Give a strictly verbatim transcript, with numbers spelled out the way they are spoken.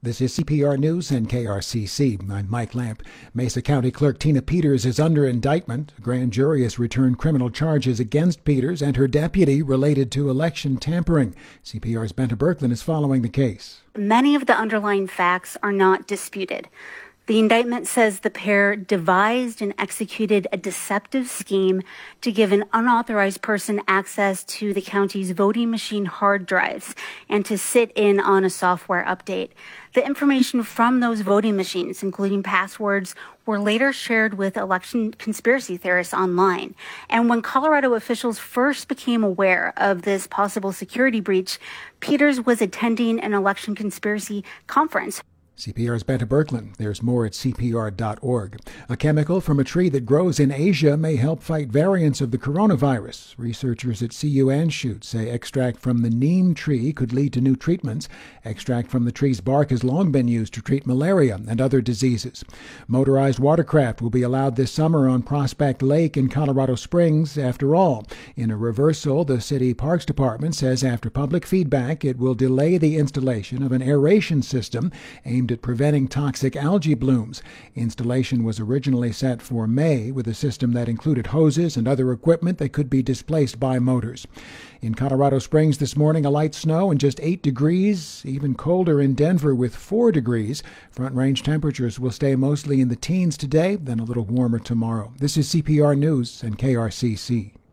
This is C P R News and K R C C. I'm Mike Lamp. Mesa County Clerk Tina Peters is under indictment. A grand jury has returned criminal charges against Peters and her deputy related to election tampering. C P R's Benta Berklin is following the case. Many of the underlying facts are not disputed. The indictment says the pair devised and executed a deceptive scheme to give an unauthorized person access to the county's voting machine hard drives and to sit in on a software update. The information from those voting machines, including passwords, were later shared with election conspiracy theorists online. And when Colorado officials first became aware of this possible security breach, Peters was attending an election conspiracy conference. C P R's Benta Berklin. There's more at C P R dot org. A chemical from a tree that grows in Asia may help fight variants of the coronavirus. Researchers at C U Anschutz say extract from the neem tree could lead to new treatments. Extract from the tree's bark has long been used to treat malaria and other diseases. Motorized watercraft will be allowed this summer on Prospect Lake in Colorado Springs. After all, in a reversal, the city parks department says after public feedback, it will delay the installation of an aeration system aimed at preventing toxic algae blooms. Installation was originally set for May with a system that included hoses and other equipment that could be displaced by motors. In Colorado Springs this morning, a light snow and just eight degrees, even colder in Denver with four degrees. Front range temperatures will stay mostly in the teens today, then a little warmer tomorrow. This is C P R News and K R C C.